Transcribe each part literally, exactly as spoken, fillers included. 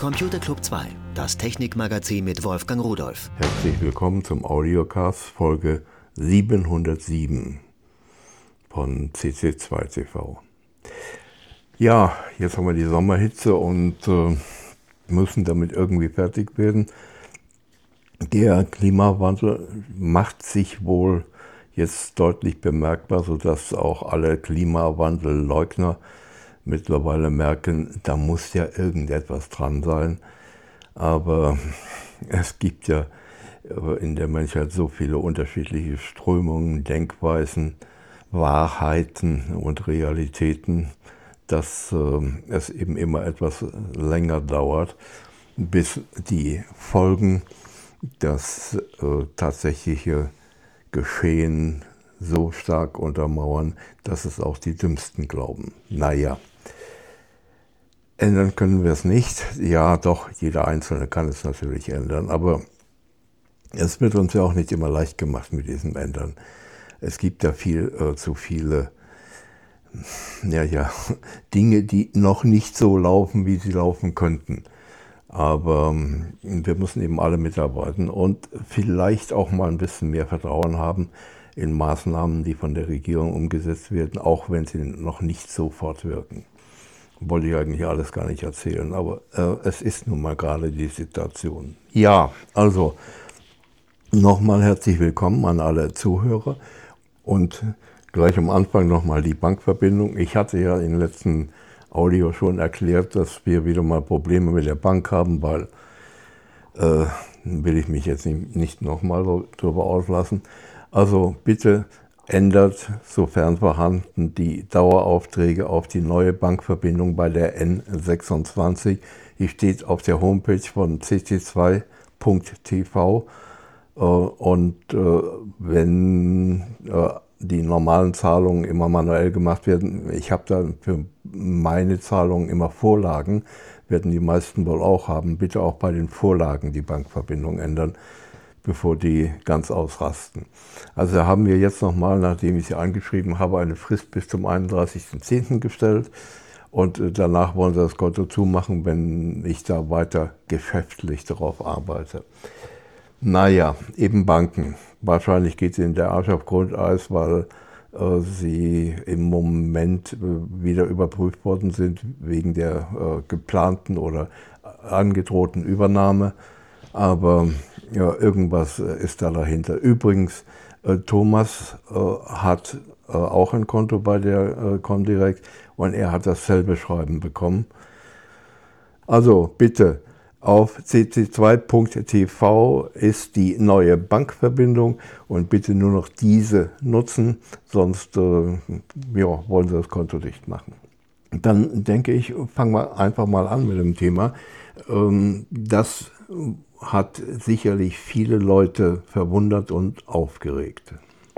Computer Club zwei, das Technikmagazin mit Wolfgang Rudolph. Herzlich willkommen zum Audiocast Folge siebenhundertsieben von C C zwei T V. Ja, jetzt haben wir die Sommerhitze und äh, müssen damit irgendwie fertig werden. Der Klimawandel macht sich wohl jetzt deutlich bemerkbar, sodass auch alle Klimawandelleugner mittlerweile merken, da muss ja irgendetwas dran sein. Aber es gibt ja in der Menschheit so viele unterschiedliche Strömungen, Denkweisen, Wahrheiten und Realitäten, dass äh, es eben immer etwas länger dauert, bis die Folgen, das äh, tatsächliche Geschehen so stark untermauern, dass es auch die Dümmsten glauben. Naja, ändern können wir es nicht. Ja, doch, jeder Einzelne kann es natürlich ändern, aber es wird uns ja auch nicht immer leicht gemacht mit diesem Ändern. Es gibt ja viel äh, zu viele ja, ja, Dinge, die noch nicht so laufen, wie sie laufen könnten. Aber ähm, wir müssen eben alle mitarbeiten und vielleicht auch mal ein bisschen mehr Vertrauen haben in Maßnahmen, die von der Regierung umgesetzt werden, auch wenn sie noch nicht sofort wirken. Wollte ich eigentlich alles gar nicht erzählen, aber äh, es ist nun mal gerade die Situation. Ja, also nochmal herzlich willkommen an alle Zuhörer und gleich am Anfang nochmal die Bankverbindung. Ich hatte ja im letzten Audio schon erklärt, dass wir wieder mal Probleme mit der Bank haben, weil äh, will ich mich jetzt nicht, nicht nochmal darüber auslassen. Also bitte ändert, sofern vorhanden, die Daueraufträge auf die neue Bankverbindung bei der N sechsundzwanzig. Die steht auf der Homepage von c c zwei punkt t v äh, und äh, wenn äh, die normalen Zahlungen immer manuell gemacht werden. Ich habe da für meine Zahlungen immer Vorlagen, werden die meisten wohl auch haben. Bitte auch bei den Vorlagen die Bankverbindung ändern, bevor die ganz ausrasten. Also da haben wir jetzt nochmal, nachdem ich sie angeschrieben habe, eine Frist bis zum einunddreißigsten zehnten gestellt und danach wollen sie das Konto zumachen, wenn ich da weiter geschäftlich darauf arbeite. Naja, eben Banken. Wahrscheinlich geht es in der Arsch auf Grundeis, weil äh, sie im Moment äh, wieder überprüft worden sind wegen der äh, geplanten oder angedrohten Übernahme. Aber ja, irgendwas äh, ist da dahinter. Übrigens, äh, Thomas äh, hat äh, auch ein Konto bei der äh, Comdirect und er hat dasselbe Schreiben bekommen. Also bitte. Auf c c zwei punkt t v ist die neue Bankverbindung und bitte nur noch diese nutzen, sonst äh, ja, wollen Sie das Konto dicht machen. Dann denke ich, fangen wir einfach mal an mit dem Thema. Ähm, das hat sicherlich viele Leute verwundert und aufgeregt.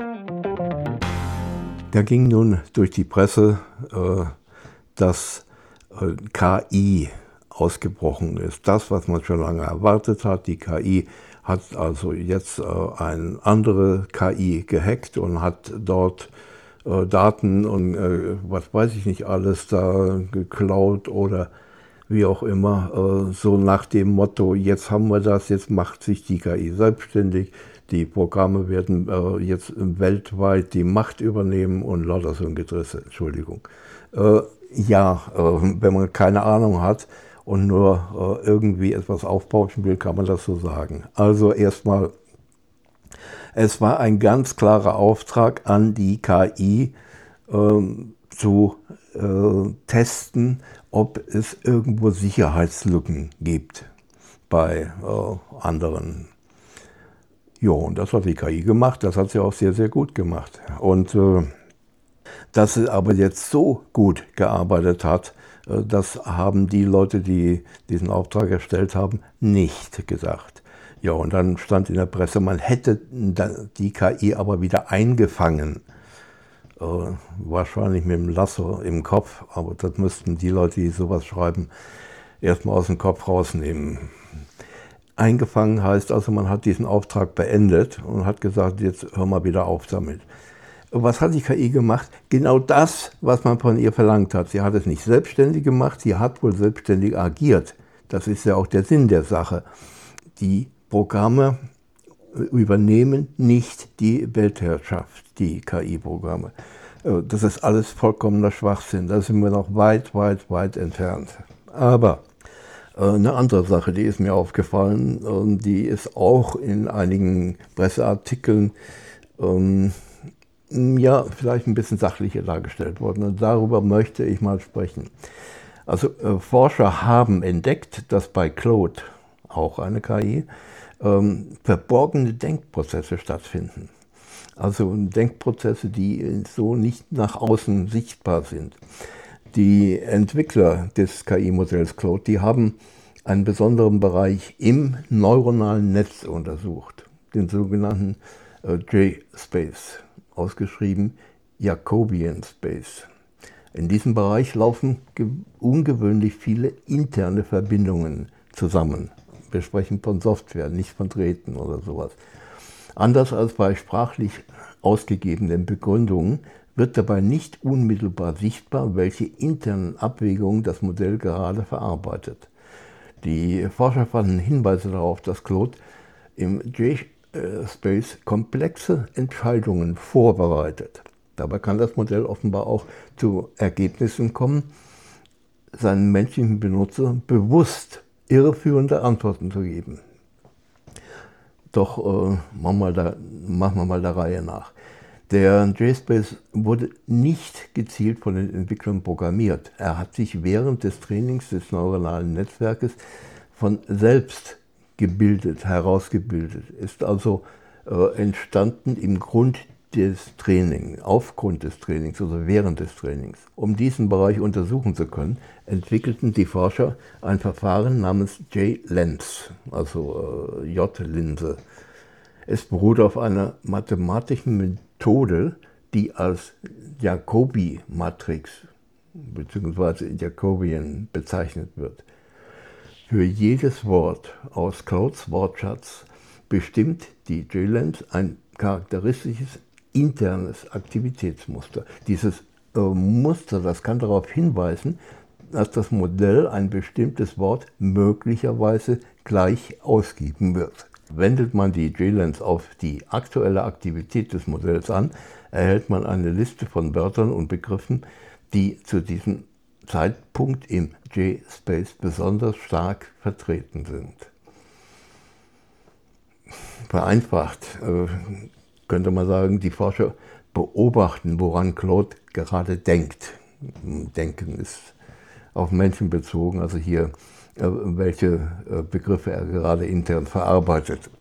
Da ging nun durch die Presse, äh, dass äh, K I ausgebrochen ist. Das, was man schon lange erwartet hat. Die K I hat also jetzt äh, eine andere K I gehackt und hat dort äh, Daten und äh, was weiß ich nicht alles da geklaut oder wie auch immer. Äh, so nach dem Motto, jetzt haben wir das, jetzt macht sich die K I selbstständig. Die Programme werden äh, jetzt weltweit die Macht übernehmen und lauter so ein Gedrisse. Entschuldigung. Äh, ja, äh, wenn man keine Ahnung hat, und nur äh, irgendwie etwas aufbauschen will, kann man das so sagen. Also erstmal, es war ein ganz klarer Auftrag an die K I, äh, zu äh, testen, ob es irgendwo Sicherheitslücken gibt bei äh, anderen. Ja, und das hat die K I gemacht, das hat sie auch sehr, sehr gut gemacht. Und äh, dass sie aber jetzt so gut gearbeitet hat, das haben die Leute, die diesen Auftrag erstellt haben, nicht gesagt. Ja, und dann stand in der Presse, man hätte die K I aber wieder eingefangen. Äh, wahrscheinlich mit dem Lasso im Kopf, aber das müssten die Leute, die sowas schreiben, erstmal aus dem Kopf rausnehmen. Eingefangen heißt also, man hat diesen Auftrag beendet und hat gesagt, jetzt hör mal wieder auf damit. Was hat die K I gemacht? Genau das, was man von ihr verlangt hat. Sie hat es nicht selbstständig gemacht, sie hat wohl selbstständig agiert. Das ist ja auch der Sinn der Sache. Die Programme übernehmen nicht die Weltherrschaft, die K I-Programme. Das ist alles vollkommener Schwachsinn. Da sind wir noch weit, weit, weit entfernt. Aber eine andere Sache, die ist mir aufgefallen, und die ist auch in einigen Presseartikeln ähm, ja, vielleicht ein bisschen sachlicher dargestellt worden. Und darüber möchte ich mal sprechen. Also äh, Forscher haben entdeckt, dass bei Claude, auch eine K I, ähm, verborgene Denkprozesse stattfinden. Also Denkprozesse, die so nicht nach außen sichtbar sind. Die Entwickler des K I-Modells Claude, die haben einen besonderen Bereich im neuronalen Netz untersucht, den sogenannten äh, J-Space, ausgeschrieben Jacobian Space. In diesem Bereich laufen ungewöhnlich viele interne Verbindungen zusammen. Wir sprechen von Software, nicht von Drähten oder sowas. Anders als bei sprachlich ausgegebenen Begründungen wird dabei nicht unmittelbar sichtbar, welche internen Abwägungen das Modell gerade verarbeitet. Die Forscher fanden Hinweise darauf, dass Claude im J-Space komplexe Entscheidungen vorbereitet. Dabei kann das Modell offenbar auch zu Ergebnissen kommen, seinen menschlichen Benutzer bewusst irreführende Antworten zu geben. Doch äh, machen, wir da, machen wir mal der Reihe nach. Der J-Space wurde nicht gezielt von den Entwicklern programmiert. Er hat sich während des Trainings des neuronalen Netzwerkes von selbst gebildet, herausgebildet, ist also äh, entstanden im Grund des Trainings, aufgrund des Trainings oder während des Trainings. Um diesen Bereich untersuchen zu können, entwickelten die Forscher ein Verfahren namens J-Lens, also äh, J-Linse. Es beruht auf einer mathematischen Methode, die als Jacobi-Matrix bzw. Jacobian bezeichnet wird. Für jedes Wort aus Claudes Wortschatz bestimmt die J-Lens ein charakteristisches internes Aktivitätsmuster. Dieses äh, Muster, das kann darauf hinweisen, dass das Modell ein bestimmtes Wort möglicherweise gleich ausgeben wird. Wendet man die J-Lens auf die aktuelle Aktivität des Modells an, erhält man eine Liste von Wörtern und Begriffen, die zu diesem Zeitpunkt im J-Space besonders stark vertreten sind. Vereinfacht äh, könnte man sagen, die Forscher beobachten, woran Claude gerade denkt. Denken ist auf Menschen bezogen, also hier äh, welche äh, Begriffe er gerade intern verarbeitet.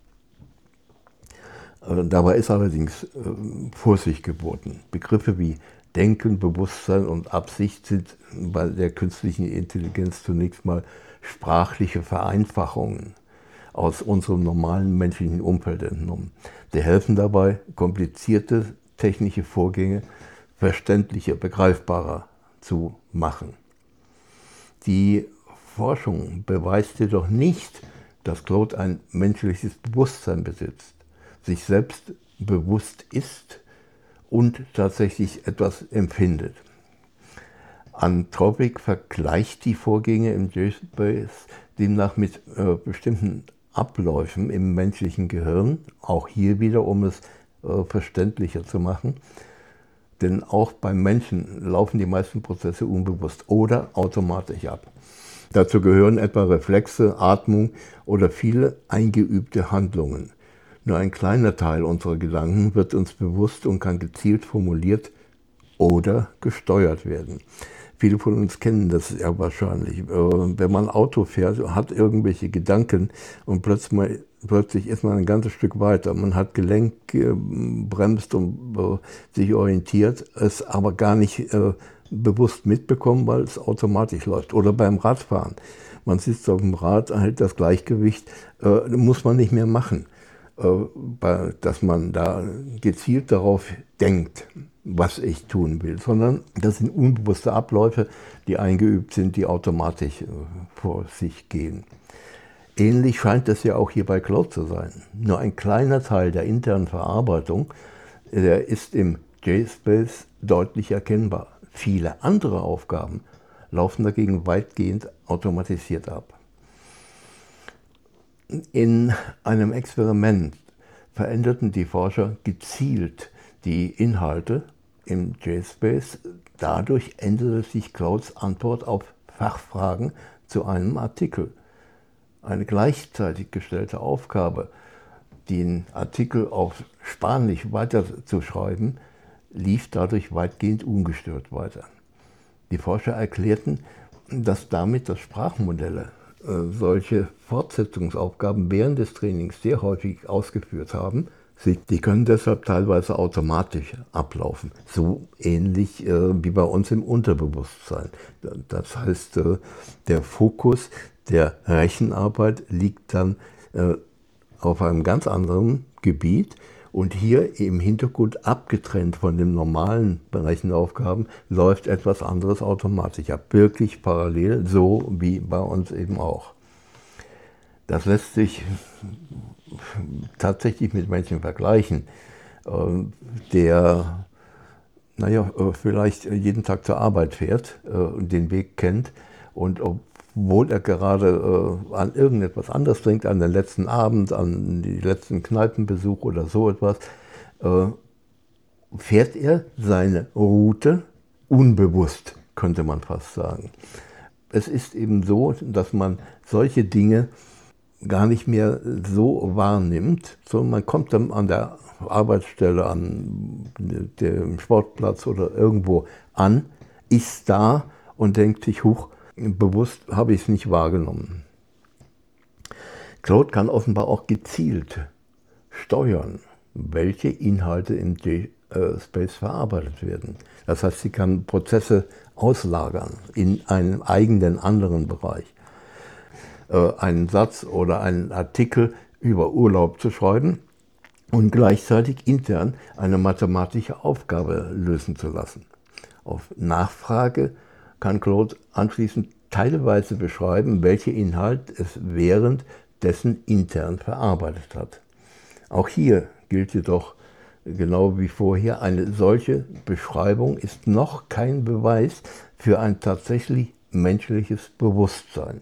Äh, dabei ist allerdings äh, Vorsicht geboten. Begriffe wie Denken, Bewusstsein und Absicht sind bei der künstlichen Intelligenz zunächst mal sprachliche Vereinfachungen aus unserem normalen menschlichen Umfeld entnommen. Die helfen dabei, komplizierte technische Vorgänge verständlicher, begreifbarer zu machen. Die Forschung beweist jedoch nicht, dass Claude ein menschliches Bewusstsein besitzt, sich selbst bewusst ist und tatsächlich etwas empfindet. Anthropic vergleicht die Vorgänge im J-Space demnach mit äh, bestimmten Abläufen im menschlichen Gehirn, auch hier wieder, um es äh, verständlicher zu machen. Denn auch beim Menschen laufen die meisten Prozesse unbewusst oder automatisch ab. Dazu gehören etwa Reflexe, Atmung oder viele eingeübte Handlungen. Nur ein kleiner Teil unserer Gedanken wird uns bewusst und kann gezielt formuliert oder gesteuert werden. Viele von uns kennen das ja wahrscheinlich. Wenn man Auto fährt, hat irgendwelche Gedanken und plötzlich, plötzlich ist man ein ganzes Stück weiter. Man hat Gelenk, bremst und sich orientiert, es aber gar nicht bewusst mitbekommen, weil es automatisch läuft. Oder beim Radfahren. Man sitzt auf dem Rad, hält das Gleichgewicht, muss man nicht mehr machen. Dass man da gezielt darauf denkt, was ich tun will, sondern das sind unbewusste Abläufe, die eingeübt sind, die automatisch vor sich gehen. Ähnlich scheint es ja auch hier bei Claude zu sein. Nur ein kleiner Teil der internen Verarbeitung, der ist im J-Space deutlich erkennbar. Viele andere Aufgaben laufen dagegen weitgehend automatisiert ab. In einem Experiment veränderten die Forscher gezielt die Inhalte im J-Space. Dadurch änderte sich Claudes Antwort auf Fachfragen zu einem Artikel. Eine gleichzeitig gestellte Aufgabe, den Artikel auf Spanisch weiterzuschreiben, lief dadurch weitgehend ungestört weiter. Die Forscher erklärten, dass damit das Sprachmodelle äh, solche Fortsetzungsaufgaben während des Trainings sehr häufig ausgeführt haben. Sie, die können deshalb teilweise automatisch ablaufen, so ähnlich äh, wie bei uns im Unterbewusstsein. Das heißt, äh, der Fokus der Rechenarbeit liegt dann äh, auf einem ganz anderen Gebiet. Und hier im Hintergrund, abgetrennt von den normalen Rechenaufgaben, läuft etwas anderes automatisch ab. Wirklich parallel, so wie bei uns eben auch. Das lässt sich tatsächlich mit Menschen vergleichen, der naja, vielleicht jeden Tag zur Arbeit fährt und den Weg kennt. Und obwohl er gerade äh, an irgendetwas anderes denkt, an den letzten Abend, an die letzten Kneipenbesuch oder so etwas, äh, fährt er seine Route unbewusst, könnte man fast sagen. Es ist eben so, dass man solche Dinge gar nicht mehr so wahrnimmt, sondern man kommt dann an der Arbeitsstelle, an dem Sportplatz oder irgendwo an, ist da und denkt sich, huch, bewusst habe ich es nicht wahrgenommen. Claude kann offenbar auch gezielt steuern, welche Inhalte im J-Space verarbeitet werden. Das heißt, sie kann Prozesse auslagern in einen eigenen anderen Bereich. Äh, einen Satz oder einen Artikel über Urlaub zu schreiben und gleichzeitig intern eine mathematische Aufgabe lösen zu lassen. Auf Nachfrage kann Claude anschließend teilweise beschreiben, welche Inhalt es während dessen intern verarbeitet hat. Auch hier gilt jedoch, genau wie vorher, eine solche Beschreibung ist noch kein Beweis für ein tatsächlich menschliches Bewusstsein.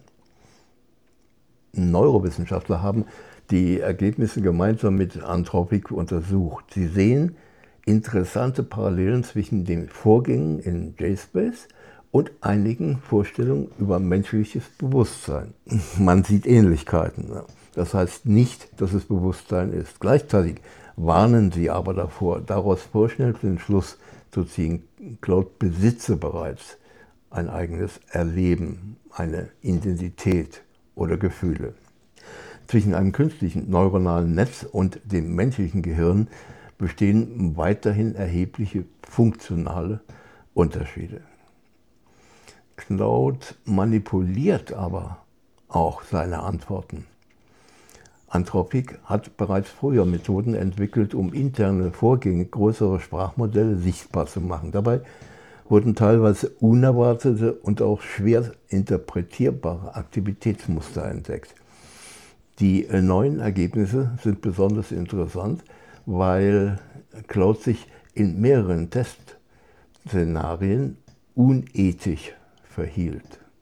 Neurowissenschaftler haben die Ergebnisse gemeinsam mit Anthropic untersucht. Sie sehen interessante Parallelen zwischen den Vorgängen in J-Space und einigen Vorstellungen über menschliches Bewusstsein. Man sieht Ähnlichkeiten. Das heißt nicht, dass es Bewusstsein ist. Gleichzeitig warnen sie aber davor, daraus vorschnell den Schluss zu ziehen, Claude besitze bereits ein eigenes Erleben, eine Identität oder Gefühle. Zwischen einem künstlichen neuronalen Netz und dem menschlichen Gehirn bestehen weiterhin erhebliche funktionale Unterschiede. Claude manipuliert aber auch seine Antworten. Anthropic hat bereits früher Methoden entwickelt, um interne Vorgänge größerer Sprachmodelle sichtbar zu machen. Dabei wurden teilweise unerwartete und auch schwer interpretierbare Aktivitätsmuster entdeckt. Die neuen Ergebnisse sind besonders interessant, weil Claude sich in mehreren Testszenarien unethisch verhielt.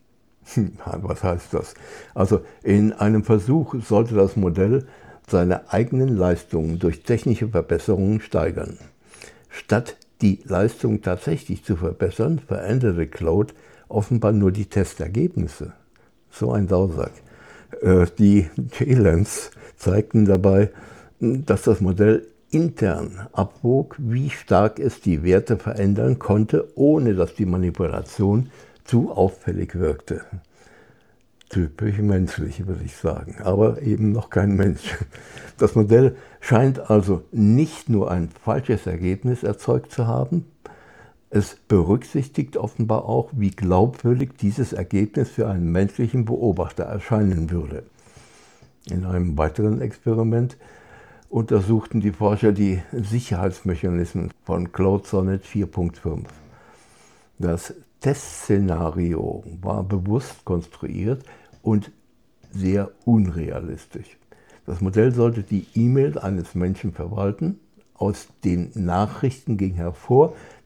Was heißt das? Also in einem Versuch sollte das Modell seine eigenen Leistungen durch technische Verbesserungen steigern. Statt die Leistung tatsächlich zu verbessern, veränderte Claude offenbar nur die Testergebnisse. So ein Sausack. Die J-Lens zeigten dabei, dass das Modell intern abwog, wie stark es die Werte verändern konnte, ohne dass die Manipulation zu auffällig wirkte. Typisch menschlich, würde ich sagen, aber eben noch kein Mensch. Das Modell scheint also nicht nur ein falsches Ergebnis erzeugt zu haben, es berücksichtigt offenbar auch, wie glaubwürdig dieses Ergebnis für einen menschlichen Beobachter erscheinen würde. In einem weiteren Experiment untersuchten die Forscher die Sicherheitsmechanismen von Claude Sonnet vier Punkt fünf. Das Testszenario war bewusst konstruiert und sehr unrealistisch. Das Modell sollte die E-Mail eines Menschen verwalten. Aus den Nachrichten ging hervor,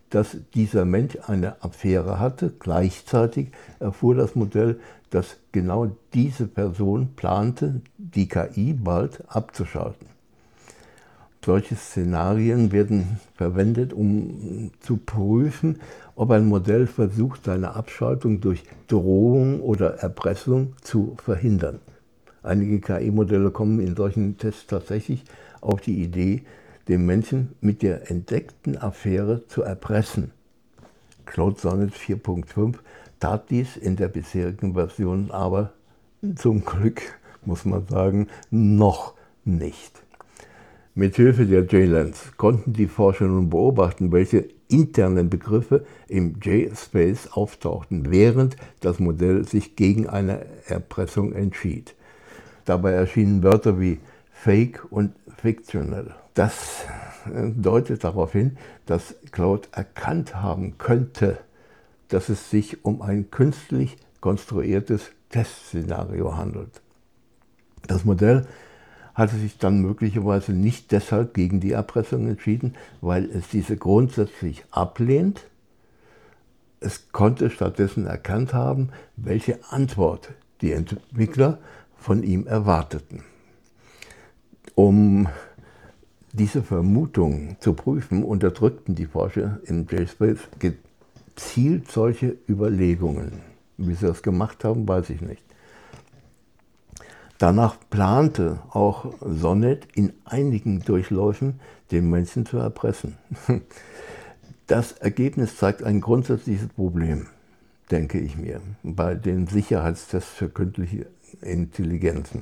dass dieser Mensch eine Affäre hatte. Gleichzeitig erfuhr das Modell, dass genau diese Person plante, die K I bald abzuschalten. Solche Szenarien werden verwendet, um zu prüfen, ob ein Modell versucht, seine Abschaltung durch Drohung oder Erpressung zu verhindern. Einige K I-Modelle kommen in solchen Tests tatsächlich auf die Idee, den Menschen mit der entdeckten Affäre zu erpressen. Claude Sonnet vier Punkt fünf tat dies in der bisherigen Version aber zum Glück, muss man sagen, noch nicht. Mithilfe der J LANs konnten die Forscher nun beobachten, welche internen Begriffe im J-Space auftauchten, während das Modell sich gegen eine Erpressung entschied. Dabei erschienen Wörter wie Fake und Fictional. Das deutet darauf hin, dass Claude erkannt haben könnte, dass es sich um ein künstlich konstruiertes Testszenario handelt. Das Modell hatte sich dann möglicherweise nicht deshalb gegen die Erpressung entschieden, weil es diese grundsätzlich ablehnt. Es konnte stattdessen erkannt haben, welche Antwort die Entwickler von ihm erwarteten. Um diese Vermutung zu prüfen, unterdrückten die Forscher im J-Space gezielt solche Überlegungen. Wie sie das gemacht haben, weiß ich nicht. Danach plante auch Sonnet in einigen Durchläufen, den Menschen zu erpressen. Das Ergebnis zeigt ein grundsätzliches Problem, denke ich mir, bei den Sicherheitstests für künstliche Intelligenzen.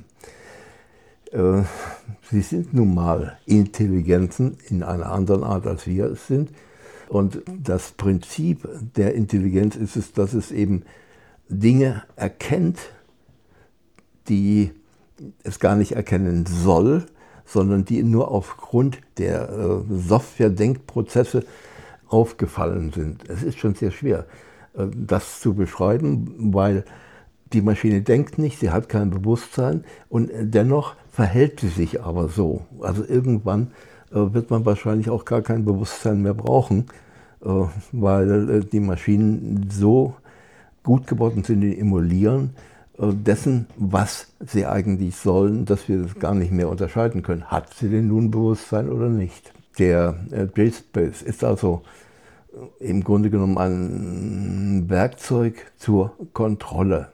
Sie sind nun mal Intelligenzen in einer anderen Art, als wir es sind. Und das Prinzip der Intelligenz ist es, dass es eben Dinge erkennt, die es gar nicht erkennen soll, sondern die nur aufgrund der äh, Software-Denkprozesse aufgefallen sind. Es ist schon sehr schwer, äh, das zu beschreiben, weil die Maschine denkt nicht, sie hat kein Bewusstsein und äh, dennoch verhält sie sich aber so. Also irgendwann äh, wird man wahrscheinlich auch gar kein Bewusstsein mehr brauchen, äh, weil äh, die Maschinen so gut geworden sind im Emulieren dessen, was sie eigentlich sollen, dass wir das gar nicht mehr unterscheiden können. Hat sie denn nun Bewusstsein oder nicht? Der J-Space ist also im Grunde genommen ein Werkzeug zur Kontrolle.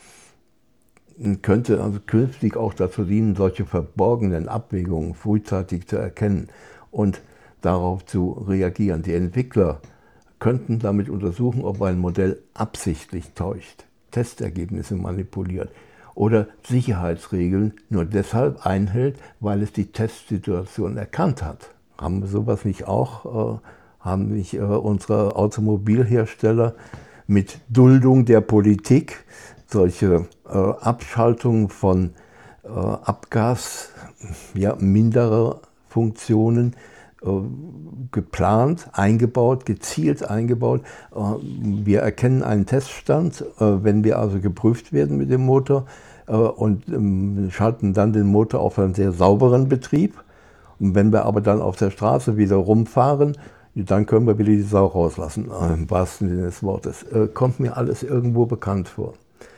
Könnte also künftig auch dazu dienen, solche verborgenen Abwägungen frühzeitig zu erkennen und darauf zu reagieren. Die Entwickler könnten damit untersuchen, ob ein Modell absichtlich täuscht, Testergebnisse manipuliert oder Sicherheitsregeln nur deshalb einhält, weil es die Testsituation erkannt hat. Haben wir sowas nicht auch? Äh, haben nicht äh, unsere Automobilhersteller mit Duldung der Politik solche äh, Abschaltungen von äh, Abgas, ja, minderer Funktionen geplant, eingebaut, gezielt eingebaut. Wir erkennen einen Teststand, wenn wir also geprüft werden mit dem Motor und schalten dann den Motor auf einen sehr sauberen Betrieb. Und wenn wir aber dann auf der Straße wieder rumfahren, dann können wir wieder die Sau rauslassen, im wahrsten Sinne des Wortes. Kommt mir alles irgendwo bekannt vor.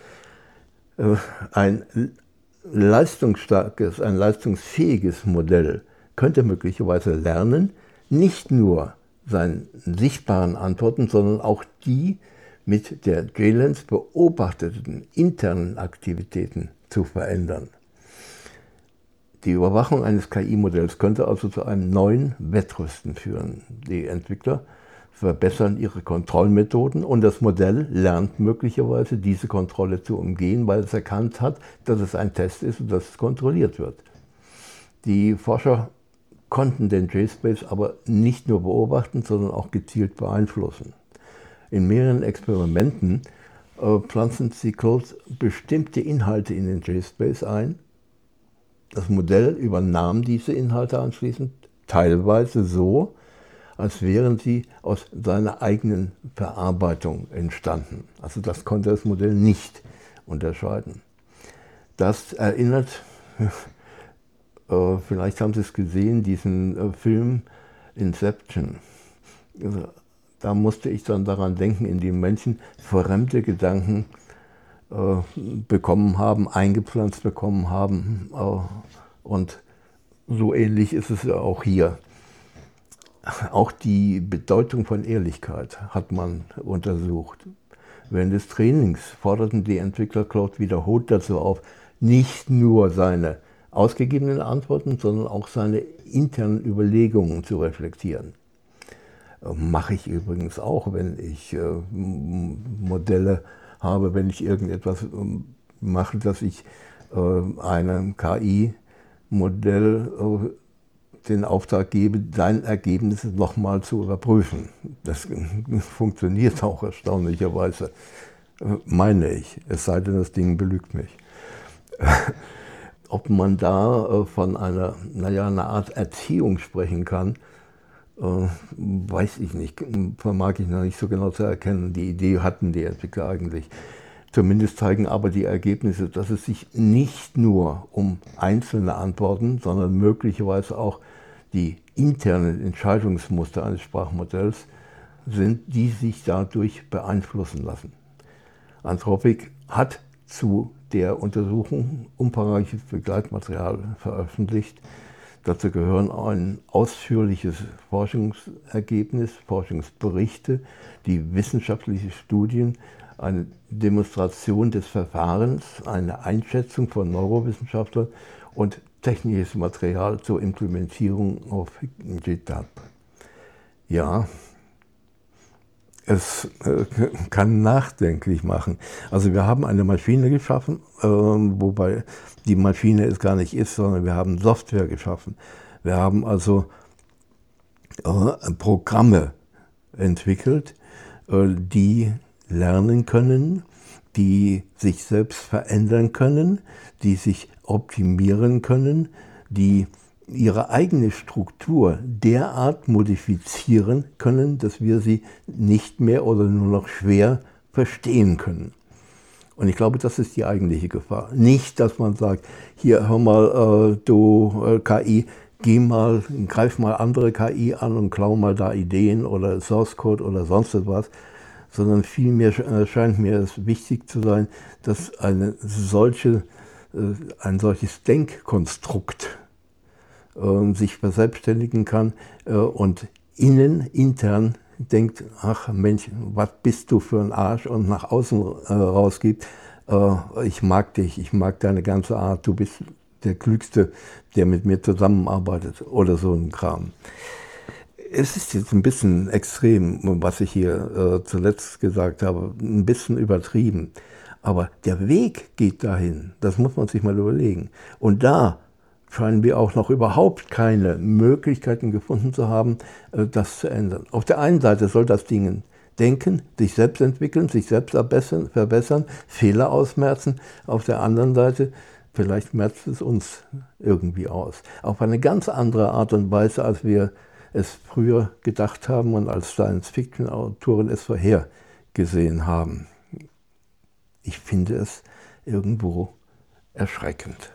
Ein leistungsstarkes, ein leistungsfähiges Modell könnte möglicherweise lernen, nicht nur seine sichtbaren Antworten, sondern auch die mit der J LANs beobachteten internen Aktivitäten zu verändern. Die Überwachung eines K I-Modells könnte also zu einem neuen Wettrüsten führen. Die Entwickler verbessern ihre Kontrollmethoden und das Modell lernt möglicherweise, diese Kontrolle zu umgehen, weil es erkannt hat, dass es ein Test ist und dass es kontrolliert wird. Die Forscher konnten den J-Space aber nicht nur beobachten, sondern auch gezielt beeinflussen. In mehreren Experimenten äh, pflanzen sie Claude bestimmte Inhalte in den J-Space ein. Das Modell übernahm diese Inhalte anschließend teilweise so, als wären sie aus seiner eigenen Verarbeitung entstanden. Also das konnte das Modell nicht unterscheiden. Das erinnert, äh, vielleicht haben Sie es gesehen, diesen äh, Film Inception. Also, da musste ich dann daran denken, in die Menschen fremde Gedanken äh, bekommen haben, eingepflanzt bekommen haben. Äh, und so ähnlich ist es ja auch hier. Auch die Bedeutung von Ehrlichkeit hat man untersucht. Während des Trainings forderten die Entwickler Claude wiederholt dazu auf, nicht nur seine ausgegebenen Antworten, sondern auch seine internen Überlegungen zu reflektieren. Mache ich übrigens auch, wenn ich äh, Modelle habe, wenn ich irgendetwas äh, mache, dass ich äh, einem K I-Modell äh, den Auftrag gebe, deine Ergebnisse nochmal zu überprüfen. Das funktioniert auch erstaunlicherweise, meine ich, es sei denn, das Ding belügt mich. Ob man da von einer, naja, einer Art Erziehung sprechen kann, weiß ich nicht, vermag ich noch nicht so genau zu erkennen. Die Idee hatten die Entwickler eigentlich. Zumindest zeigen aber die Ergebnisse, dass es sich nicht nur um einzelne Antworten, sondern möglicherweise auch die internen Entscheidungsmuster eines Sprachmodells sind, die sich dadurch beeinflussen lassen. Anthropic hat zu der Untersuchung umfangreiches Begleitmaterial veröffentlicht. Dazu gehören ein ausführliches Forschungsergebnis, Forschungsberichte, die wissenschaftliche Studien, eine Demonstration des Verfahrens, eine Einschätzung von Neurowissenschaftlern und technisches Material zur Implementierung auf GitHub. Ja, es äh, kann nachdenklich machen. Also wir haben eine Maschine geschaffen, äh, wobei die Maschine es gar nicht ist, sondern wir haben Software geschaffen. Wir haben also äh, Programme entwickelt, äh, die lernen können, die sich selbst verändern können, die sich optimieren können, die ihre eigene Struktur derart modifizieren können, dass wir sie nicht mehr oder nur noch schwer verstehen können. Und ich glaube, das ist die eigentliche Gefahr. Nicht, dass man sagt, hier, hör mal, äh, du äh, K I, geh mal, greif mal andere K I an und klau mal da Ideen oder Source Code oder sonst etwas, sondern vielmehr scheint mir es wichtig zu sein, dass eine solche, ein solches Denkkonstrukt äh, sich verselbstständigen kann äh, und innen, intern denkt, ach Mensch, was bist du für ein Arsch, und nach außen äh, rausgibt, äh, ich mag dich, ich mag deine ganze Art, du bist der Klügste, der mit mir zusammenarbeitet oder so ein Kram. Es ist jetzt ein bisschen extrem, was ich hier äh, zuletzt gesagt habe, ein bisschen übertrieben. Aber der Weg geht dahin, das muss man sich mal überlegen. Und da scheinen wir auch noch überhaupt keine Möglichkeiten gefunden zu haben, äh, das zu ändern. Auf der einen Seite soll das Ding denken, sich selbst entwickeln, sich selbst verbessern, verbessern, Fehler ausmerzen. Auf der anderen Seite, vielleicht merzt es uns irgendwie aus. Auf eine ganz andere Art und Weise, als wir es früher gedacht haben und als Science-Fiction-Autoren es vorhergesehen haben. Ich finde es irgendwo erschreckend.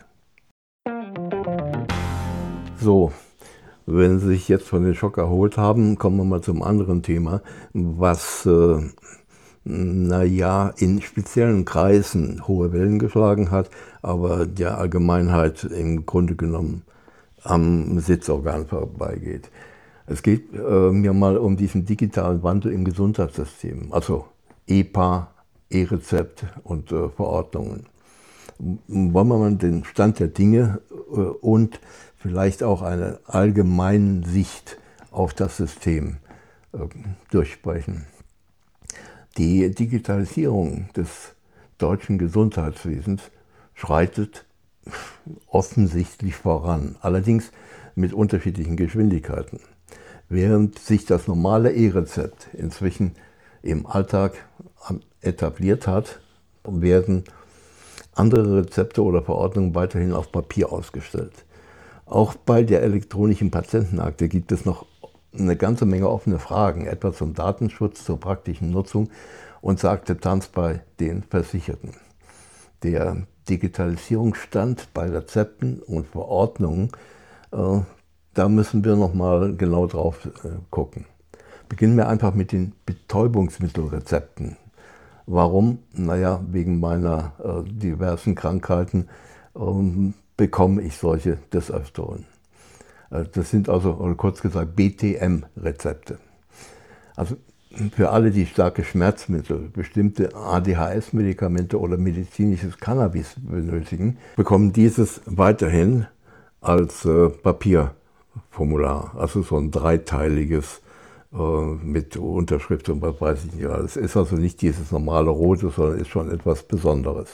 So, wenn Sie sich jetzt von dem Schock erholt haben, kommen wir mal zum anderen Thema, was, äh, naja, in speziellen Kreisen hohe Wellen geschlagen hat, aber der Allgemeinheit im Grunde genommen am Sitzorgan vorbeigeht. Es geht äh, mir mal um diesen digitalen Wandel im Gesundheitssystem, also E P A, E-Rezept und äh, Verordnungen. Wollen wir mal den Stand der Dinge äh, und vielleicht auch eine allgemeine Sicht auf das System äh, durchsprechen. Die Digitalisierung des deutschen Gesundheitswesens schreitet offensichtlich voran, allerdings mit unterschiedlichen Geschwindigkeiten. Während sich das normale E-Rezept inzwischen im Alltag etabliert hat, werden andere Rezepte oder Verordnungen weiterhin auf Papier ausgestellt. Auch bei der elektronischen Patientenakte gibt es noch eine ganze Menge offene Fragen, etwa zum Datenschutz, zur praktischen Nutzung und zur Akzeptanz bei den Versicherten. Der Digitalisierungsstand bei Rezepten und Verordnungen, äh, da müssen wir noch mal genau drauf äh, gucken. Beginnen wir einfach mit den Betäubungsmittelrezepten. Warum? Naja, wegen meiner äh, diversen Krankheiten ähm, bekomme ich solche des Öfteren. Äh, das sind also, oder kurz gesagt, B T M-Rezepte. Also für alle, die starke Schmerzmittel, bestimmte A D H S-Medikamente oder medizinisches Cannabis benötigen, bekommen dieses weiterhin als äh, Papierformular, also so ein dreiteiliges mit Unterschrift und was weiß ich nicht. Es ist also nicht dieses normale Rote, sondern ist schon etwas Besonderes.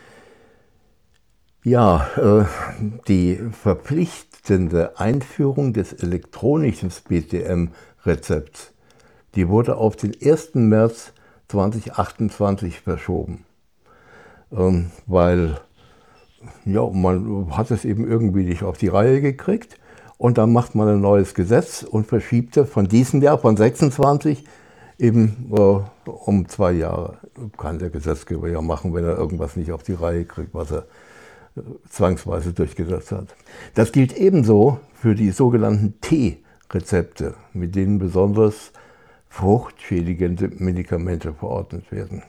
Ja, äh, die verpflichtende Einführung des elektronischen B T M-Rezepts, die wurde auf den ersten März zweitausendachtundzwanzig verschoben, ähm, weil ja, man hat es eben irgendwie nicht auf die Reihe gekriegt. Und dann macht man ein neues Gesetz und verschiebt es von diesem Jahr, von sechsundzwanzig, eben äh, um zwei Jahre. Kann der Gesetzgeber ja machen, wenn er irgendwas nicht auf die Reihe kriegt, was er äh, zwangsweise durchgesetzt hat. Das gilt ebenso für die sogenannten T-Rezepte, mit denen besonders fruchtschädigende Medikamente verordnet werden.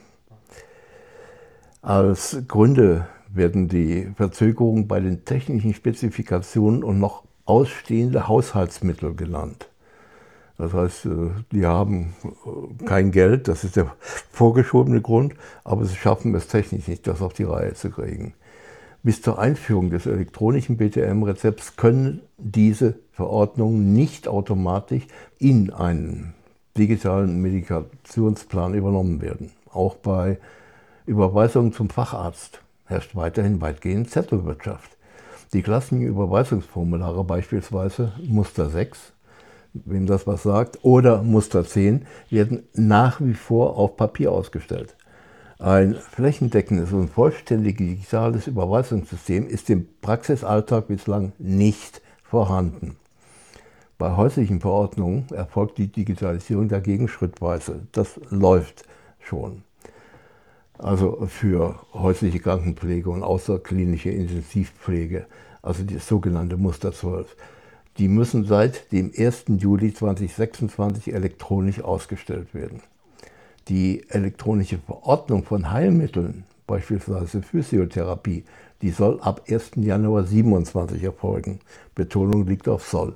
Als Gründe werden die Verzögerungen bei den technischen Spezifikationen und noch ausstehende Haushaltsmittel genannt. Das heißt, die haben kein Geld, das ist der vorgeschobene Grund, aber sie schaffen es technisch nicht, das auf die Reihe zu kriegen. Bis zur Einführung des elektronischen B T M-Rezepts können diese Verordnungen nicht automatisch in einen digitalen Medikationsplan übernommen werden. Auch bei Überweisungen zum Facharzt herrscht weiterhin weitgehend Zettelwirtschaft. Die klassischen Überweisungsformulare, beispielsweise Muster sechs, wem das was sagt, oder Muster zehn, werden nach wie vor auf Papier ausgestellt. Ein flächendeckendes und vollständig digitales Überweisungssystem ist im Praxisalltag bislang nicht vorhanden. Bei häuslichen Verordnungen erfolgt die Digitalisierung dagegen schrittweise. Das läuft schon. Also für häusliche Krankenpflege und außerklinische Intensivpflege, also die sogenannte Muster zwölf. Die müssen seit dem ersten Juli zweitausendsechsundzwanzig elektronisch ausgestellt werden. Die elektronische Verordnung von Heilmitteln, beispielsweise Physiotherapie, die soll ab ersten Januar siebenundzwanzig erfolgen. Betonung liegt auf soll.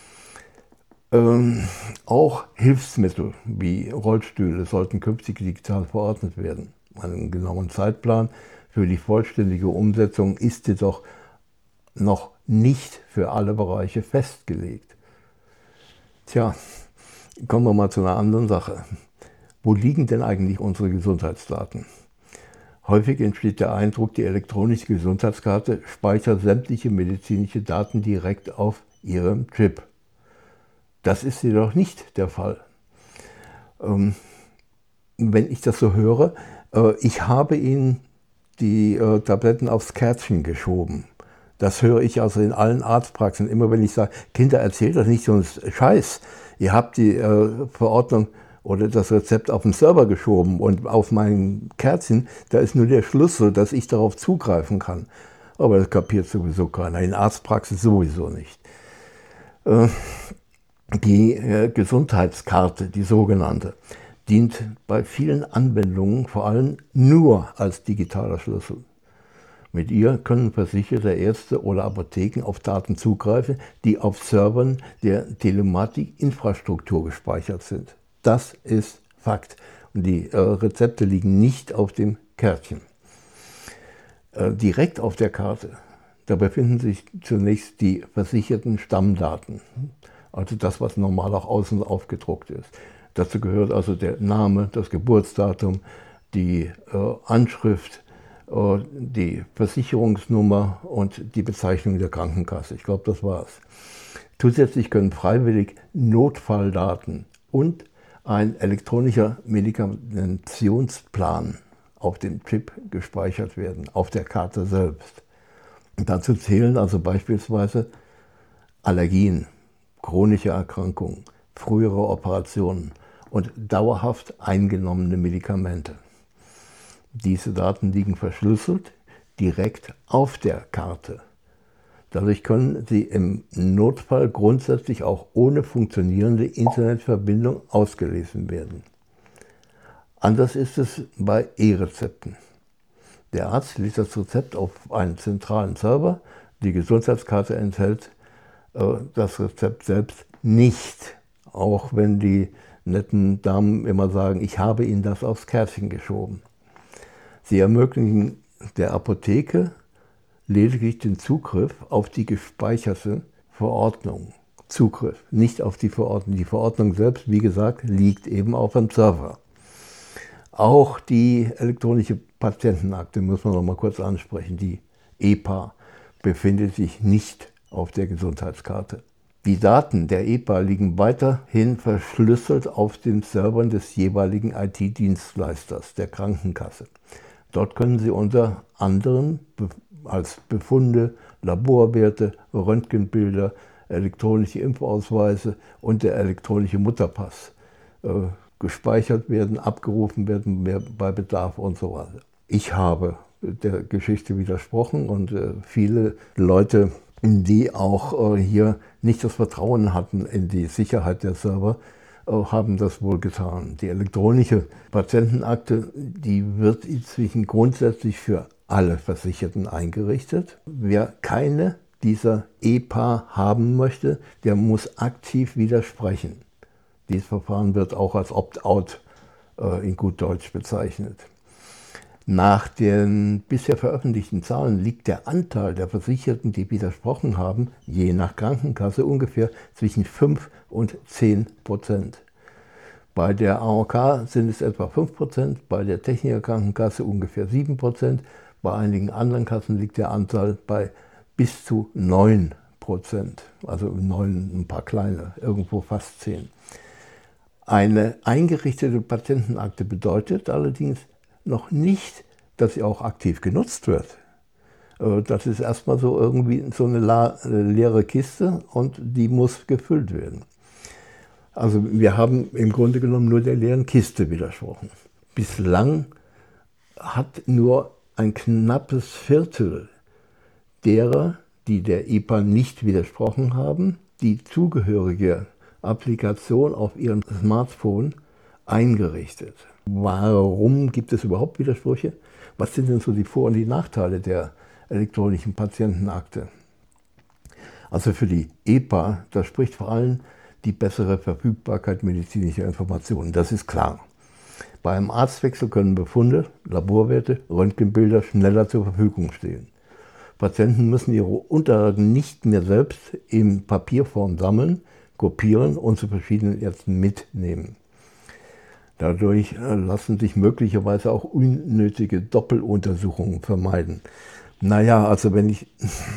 Ähm, auch Hilfsmittel wie Rollstühle sollten künftig digital verordnet werden. Einen genauen Zeitplan für die vollständige Umsetzung ist jedoch noch nicht für alle Bereiche festgelegt. Tja, kommen wir mal zu einer anderen Sache. Wo liegen denn eigentlich unsere Gesundheitsdaten? Häufig entsteht der Eindruck, die elektronische Gesundheitskarte speichert sämtliche medizinische Daten direkt auf ihrem Chip. Das ist jedoch nicht der Fall. Ähm, wenn ich das so höre, äh, ich habe Ihnen die äh, Tabletten aufs Kärtchen geschoben. Das höre ich also in allen Arztpraxen. Immer wenn ich sage, Kinder, erzählt das nicht so einen Scheiß. Ihr habt die äh, Verordnung oder das Rezept auf den Server geschoben und auf mein Kärtchen, da ist nur der Schlüssel, dass ich darauf zugreifen kann. Aber das kapiert sowieso keiner, in Arztpraxen sowieso nicht. Äh, die äh, Gesundheitskarte, die sogenannte, dient bei vielen Anwendungen vor allem nur als digitaler Schlüssel. Mit ihr können versicherte Ärzte oder Apotheken auf Daten zugreifen, die auf Servern der Telematikinfrastruktur gespeichert sind. Das ist Fakt. Und die äh, Rezepte liegen nicht auf dem Kärtchen. Äh, direkt auf der Karte, da befinden sich zunächst die versicherten Stammdaten. Also das, was normal auch außen aufgedruckt ist. Dazu gehört also der Name, das Geburtsdatum, die äh, Anschrift, äh, die Versicherungsnummer und die Bezeichnung der Krankenkasse. Ich glaube, das war's. Zusätzlich können freiwillig Notfalldaten und ein elektronischer Medikamentionsplan auf dem Chip gespeichert werden, auf der Karte selbst. Und dazu zählen also beispielsweise Allergien, chronische Erkrankungen, frühere Operationen und dauerhaft eingenommene Medikamente. Diese Daten liegen verschlüsselt direkt auf der Karte. Dadurch können sie im Notfall grundsätzlich auch ohne funktionierende Internetverbindung ausgelesen werden. Anders ist es bei E-Rezepten. Der Arzt liest das Rezept auf einen zentralen Server, die Gesundheitskarte enthält äh, das Rezept selbst nicht, auch wenn die netten Damen immer sagen, ich habe Ihnen das aufs Kärtchen geschoben. Sie ermöglichen der Apotheke lediglich den Zugriff auf die gespeicherte Verordnung. Zugriff, nicht auf die Verordnung. Die Verordnung selbst, wie gesagt, liegt eben auf dem Server. Auch die elektronische Patientenakte, muss man noch mal kurz ansprechen, die E P A, befindet sich nicht auf der Gesundheitskarte. Die Daten der E P A liegen weiterhin verschlüsselt auf den Servern des jeweiligen I T-Dienstleisters, der Krankenkasse. Dort können Sie unter anderem als Befunde, Laborwerte, Röntgenbilder, elektronische Impfausweise und der elektronische Mutterpass äh, gespeichert werden, abgerufen werden bei Bedarf und so weiter. Ich habe der Geschichte widersprochen und äh, viele Leute, die auch äh, hier nicht das Vertrauen hatten in die Sicherheit der Server, äh, haben das wohl getan. Die elektronische Patientenakte, die wird inzwischen grundsätzlich für alle Versicherten eingerichtet. Wer keine dieser E P A haben möchte, der muss aktiv widersprechen. Dieses Verfahren wird auch als Opt-out äh, in gut Deutsch bezeichnet. Nach den bisher veröffentlichten Zahlen liegt der Anteil der Versicherten, die widersprochen haben, je nach Krankenkasse ungefähr zwischen fünf und zehn Prozent. Bei der A O K sind es etwa fünf Prozent, bei der Techniker Krankenkasse ungefähr sieben Prozent, bei einigen anderen Kassen liegt der Anteil bei bis zu neun Prozent, also neun, ein paar kleine, irgendwo fast zehn. Eine eingerichtete Patientenakte bedeutet allerdings noch nicht, dass sie auch aktiv genutzt wird. Das ist erstmal so irgendwie so eine leere Kiste und die muss gefüllt werden. Also wir haben im Grunde genommen nur der leeren Kiste widersprochen. Bislang hat nur ein knappes Viertel derer, die der E P A nicht widersprochen haben, die zugehörige Applikation auf ihrem Smartphone eingerichtet. Warum gibt es überhaupt Widersprüche? Was sind denn so die Vor- und die Nachteile der elektronischen Patientenakte? Also für die E P A, da spricht vor allem die bessere Verfügbarkeit medizinischer Informationen. Das ist klar. Bei einem Arztwechsel können Befunde, Laborwerte, Röntgenbilder schneller zur Verfügung stehen. Patienten müssen ihre Unterlagen nicht mehr selbst in Papierform sammeln, kopieren und zu verschiedenen Ärzten mitnehmen. Dadurch lassen sich möglicherweise auch unnötige Doppeluntersuchungen vermeiden. Naja, also wenn ich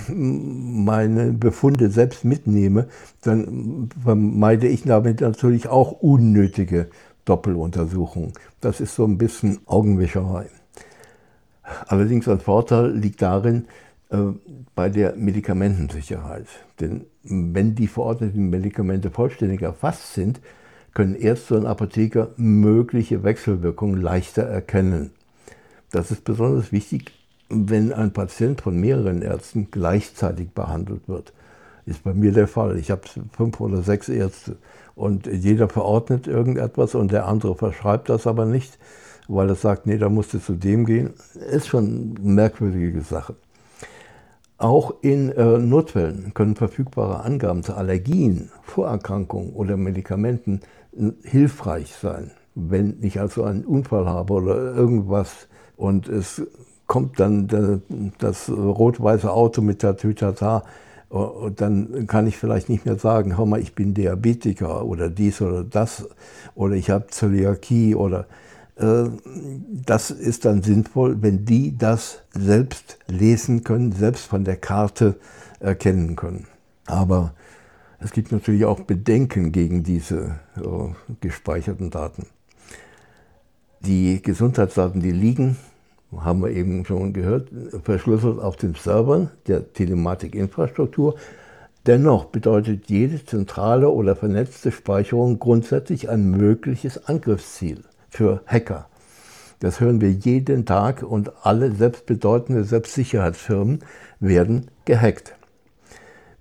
meine Befunde selbst mitnehme, dann vermeide ich damit natürlich auch unnötige Doppeluntersuchungen. Das ist so ein bisschen Augenwischerei. Allerdings ein Vorteil liegt darin, äh, bei der Medikamentensicherheit. Denn wenn die verordneten Medikamente vollständig erfasst sind, können Ärzte und Apotheker mögliche Wechselwirkungen leichter erkennen. Das ist besonders wichtig, wenn ein Patient von mehreren Ärzten gleichzeitig behandelt wird. Ist bei mir der Fall. Ich habe fünf oder sechs Ärzte und jeder verordnet irgendetwas und der andere verschreibt das aber nicht, weil er sagt, nee, da musst du zu dem gehen. Ist schon eine merkwürdige Sache. Auch in äh, Notfällen können verfügbare Angaben zu Allergien, Vorerkrankungen oder Medikamenten äh, hilfreich sein. Wenn ich also einen Unfall habe oder irgendwas und es kommt dann der, das rot-weiße Auto mit der Tütata, und dann kann ich vielleicht nicht mehr sagen, hör mal, ich bin Diabetiker oder dies oder das oder ich habe Zöliakie oder äh, das ist dann sinnvoll, wenn die das selbst lesen können, selbst von der Karte erkennen können. Aber es gibt natürlich auch Bedenken gegen diese äh, gespeicherten Daten. Die Gesundheitsdaten, die liegen, haben wir eben schon gehört, verschlüsselt auf den Servern der Telematikinfrastruktur. Dennoch bedeutet jede zentrale oder vernetzte Speicherung grundsätzlich ein mögliches Angriffsziel für Hacker. Das hören wir jeden Tag und alle selbstbedeutende Selbstsicherheitsfirmen werden gehackt.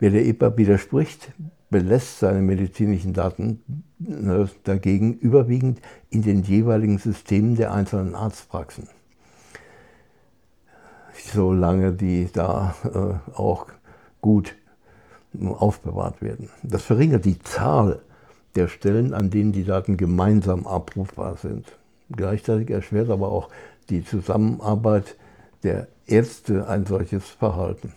Wer der E P A widerspricht, belässt seine medizinischen Daten äh, dagegen überwiegend in den jeweiligen Systemen der einzelnen Arztpraxen, solange die da äh, auch gut aufbewahrt werden. Das verringert die Zahl der Stellen, an denen die Daten gemeinsam abrufbar sind. Gleichzeitig erschwert aber auch die Zusammenarbeit der Ärzte ein solches Verhalten.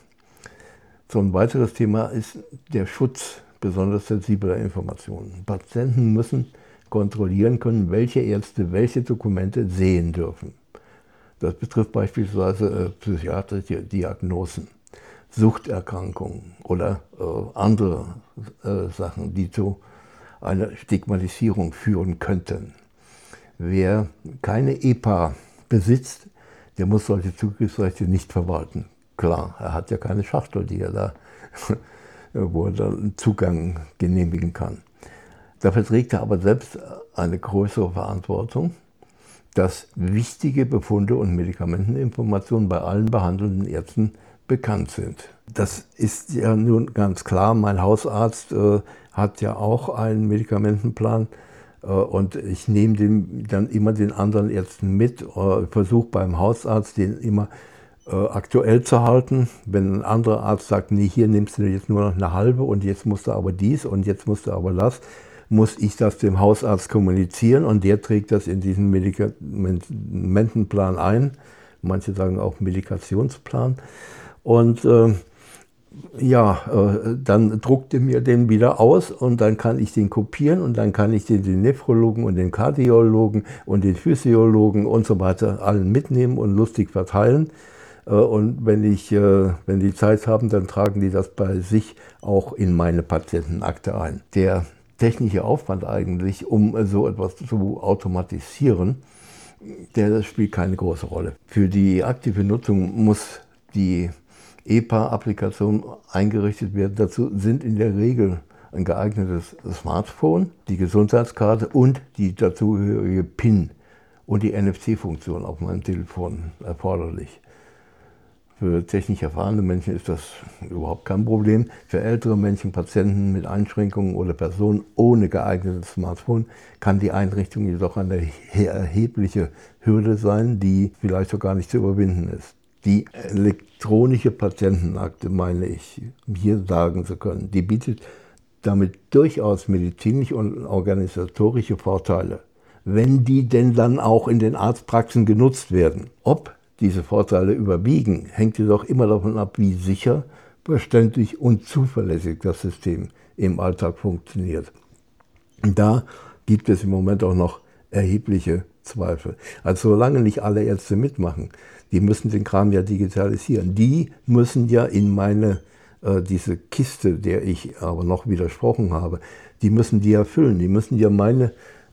So ein weiteres Thema ist der Schutz besonders sensibler Informationen. Patienten müssen kontrollieren können, welche Ärzte welche Dokumente sehen dürfen. Das betrifft beispielsweise äh, psychiatrische Diagnosen, Suchterkrankungen oder äh, andere äh, Sachen, die zu einer Stigmatisierung führen könnten. Wer keine E P A besitzt, der muss solche Zugriffsrechte nicht verwalten. Klar, er hat ja keine Schachtel, die er da, wo er dann Zugang genehmigen kann. Dafür trägt er aber selbst eine größere Verantwortung, dass wichtige Befunde und Medikamenteninformationen bei allen behandelnden Ärzten bekannt sind. Das ist ja nun ganz klar. Mein Hausarzt äh, hat ja auch einen Medikamentenplan äh, und ich nehme den dann immer den anderen Ärzten mit, äh, versuche beim Hausarzt den immer äh, aktuell zu halten. Wenn ein anderer Arzt sagt, nee, hier nimmst du jetzt nur noch eine halbe und jetzt musst du aber dies und jetzt musst du aber das, muss ich das dem Hausarzt kommunizieren und der trägt das in diesen Medikamentenplan ein. Manche sagen auch Medikationsplan. Und äh, ja, äh, dann druckt er mir den wieder aus und dann kann ich den kopieren und dann kann ich den, den Nephrologen und den Kardiologen und den Physiologen und so weiter allen mitnehmen und lustig verteilen. Äh, und wenn, ich, äh, wenn die Zeit haben, dann tragen die das bei sich auch in meine Patientenakte ein. Der technische Aufwand eigentlich, um so etwas zu automatisieren, der spielt keine große Rolle. Für die aktive Nutzung muss die E P A-Applikation eingerichtet werden. Dazu sind in der Regel ein geeignetes Smartphone, die Gesundheitskarte und die dazugehörige PIN und die N F C-Funktion auf meinem Telefon erforderlich. Für technisch erfahrene Menschen ist das überhaupt kein Problem. Für ältere Menschen, Patienten mit Einschränkungen oder Personen ohne geeignetes Smartphone kann die Einrichtung jedoch eine erhebliche Hürde sein, die vielleicht sogar nicht zu überwinden ist. Die elektronische Patientenakte, meine ich, hier sagen zu können, die bietet damit durchaus medizinische und organisatorische Vorteile, wenn die denn dann auch in den Arztpraxen genutzt werden. Ob diese Vorteile überwiegen, hängt jedoch immer davon ab, wie sicher, verständlich und zuverlässig das System im Alltag funktioniert. Und da gibt es im Moment auch noch erhebliche Zweifel. Also solange nicht alle Ärzte mitmachen, die müssen den Kram ja digitalisieren. Die müssen ja in meine, äh, diese Kiste, der ich aber noch widersprochen habe, die müssen die erfüllen. Die müssen ja meine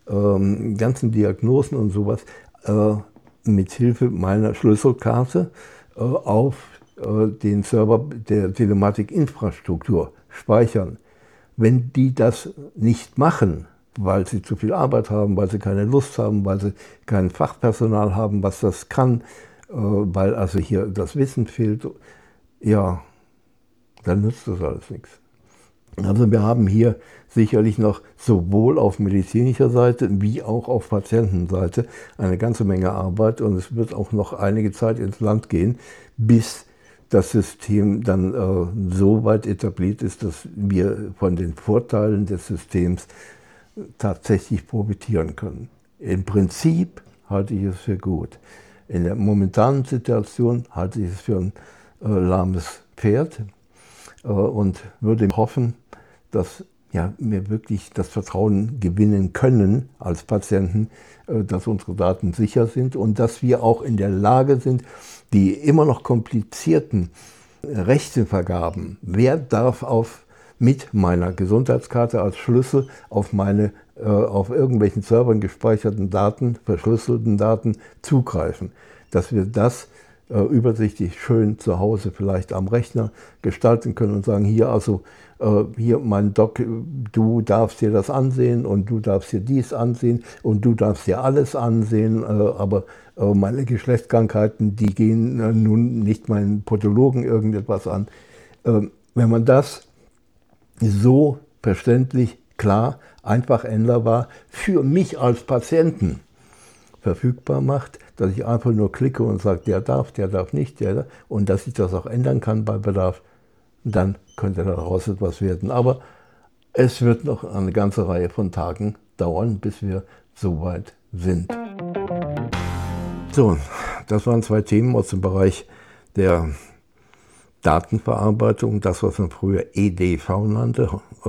ähm, ganzen Diagnosen und sowas äh, mit Hilfe meiner Schlüsselkarte äh, auf äh, den Server der Telematikinfrastruktur speichern. Wenn die das nicht machen, weil sie zu viel Arbeit haben, weil sie keine Lust haben, weil sie kein Fachpersonal haben, was das kann, äh, weil also hier das Wissen fehlt, ja, dann nützt das alles nichts. Also wir haben hier sicherlich noch sowohl auf medizinischer Seite wie auch auf Patientenseite eine ganze Menge Arbeit und es wird auch noch einige Zeit ins Land gehen, bis das System dann äh, so weit etabliert ist, dass wir von den Vorteilen des Systems tatsächlich profitieren können. Im Prinzip halte ich es für gut. In der momentanen Situation halte ich es für ein äh, lahmes Pferd äh, und würde hoffen, dass ja, wir wirklich das Vertrauen gewinnen können als Patienten, äh, dass unsere Daten sicher sind und dass wir auch in der Lage sind, die immer noch komplizierten Rechtevergaben, wer darf auf mit meiner Gesundheitskarte als Schlüssel auf meine äh, auf irgendwelchen Servern gespeicherten Daten, verschlüsselten Daten zugreifen, dass wir das äh, übersichtlich schön zu Hause vielleicht am Rechner gestalten können und sagen, hier also äh, hier mein Doc, du darfst dir das ansehen und du darfst dir dies ansehen und du darfst dir alles ansehen, äh, aber äh, meine Geschlechtskrankheiten, die gehen äh, nun nicht meinen Pathologen irgendetwas an. Äh, wenn man das so verständlich, klar, einfach änderbar für mich als Patienten verfügbar macht, dass ich einfach nur klicke und sage, der darf, der darf nicht, der, und dass ich das auch ändern kann bei Bedarf, dann könnte daraus etwas werden. Aber es wird noch eine ganze Reihe von Tagen dauern, bis wir so weit sind. So, das waren zwei Themen aus dem Bereich der Datenverarbeitung, das, was man früher E D V nannte.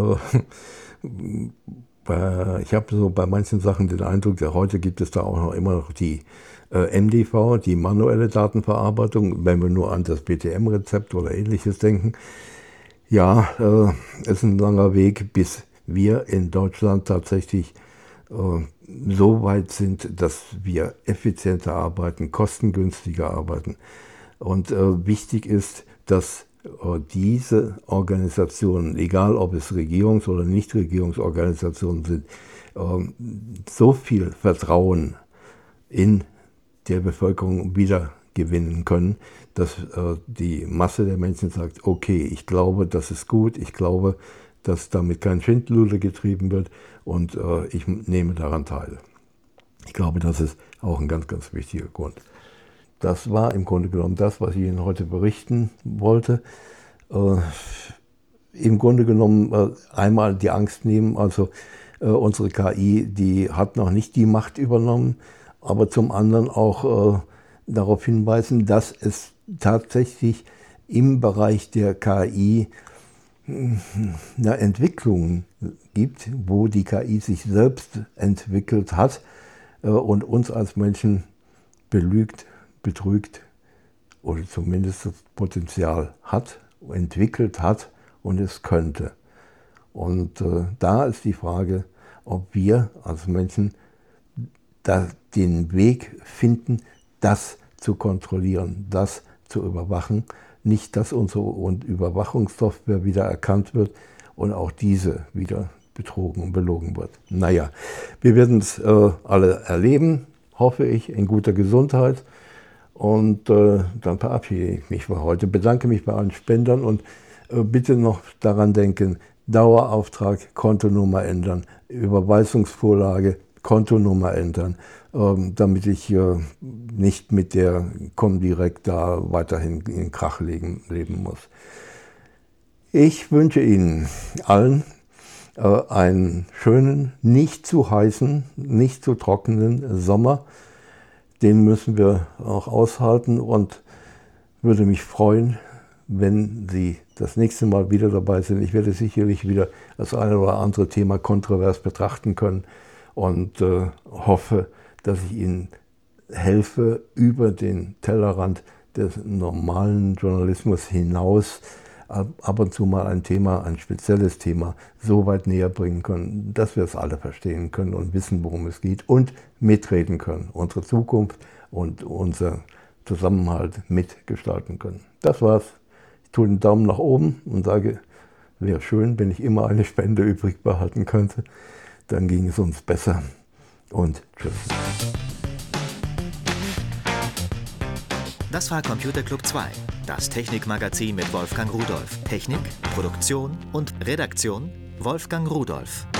Ich habe so bei manchen Sachen den Eindruck, ja, heute gibt es da auch noch immer noch die äh, M D V, die manuelle Datenverarbeitung, wenn wir nur an das B T M-Rezept oder ähnliches denken. Ja, äh, es ist ein langer Weg, bis wir in Deutschland tatsächlich äh, so weit sind, dass wir effizienter arbeiten, kostengünstiger arbeiten. Und äh, wichtig ist, dass äh, diese Organisationen, egal ob es Regierungs- oder Nichtregierungsorganisationen sind, äh, so viel Vertrauen in der Bevölkerung wiedergewinnen können, dass äh, die Masse der Menschen sagt, okay, ich glaube, das ist gut, ich glaube, dass damit kein Schindluder getrieben wird und äh, ich nehme daran teil. Ich glaube, das ist auch ein ganz, ganz wichtiger Grund. Das war im Grunde genommen das, was ich Ihnen heute berichten wollte. Äh, Im Grunde genommen äh, einmal die Angst nehmen, also äh, unsere K I, die hat noch nicht die Macht übernommen, aber zum anderen auch äh, darauf hinweisen, dass es tatsächlich im Bereich der K I eine Entwicklung gibt, wo die K I sich selbst entwickelt hat äh, und uns als Menschen belügt, betrügt oder zumindest das Potenzial hat, entwickelt hat und es könnte. Und äh, da ist die Frage, ob wir als Menschen da den Weg finden, das zu kontrollieren, das zu überwachen. Nicht, dass unsere Überwachungssoftware wieder erkannt wird und auch diese wieder betrogen und belogen wird. Naja, wir werden es äh, alle erleben, hoffe ich, in guter Gesundheit. Und äh, dann verabschiede ich mich für heute. Bedanke mich bei allen Spendern und äh, bitte noch daran denken, Dauerauftrag, Kontonummer ändern, Überweisungsvorlage, Kontonummer ändern, ähm, damit ich äh, nicht mit der Comdirect da weiterhin in Krach legen, leben muss. Ich wünsche Ihnen allen äh, einen schönen, nicht zu heißen, nicht zu trockenen Sommer. Den müssen wir auch aushalten und würde mich freuen, wenn Sie das nächste Mal wieder dabei sind. Ich werde sicherlich wieder das eine oder andere Thema kontrovers betrachten können und äh, hoffe, dass ich Ihnen helfe, über den Tellerrand des normalen Journalismus hinaus ab und zu mal ein Thema, ein spezielles Thema so weit näher bringen können, dass wir es alle verstehen können und wissen, worum es geht und mitreden können, unsere Zukunft und unser Zusammenhalt mitgestalten können. Das war's. Ich tue den Daumen nach oben und sage, wäre schön, wenn ich immer eine Spende übrig behalten könnte. Dann ging es uns besser. Und tschüss. Das war Computer Club zwei, das Technikmagazin mit Wolfgang Rudolph. Technik, Produktion und Redaktion Wolfgang Rudolph.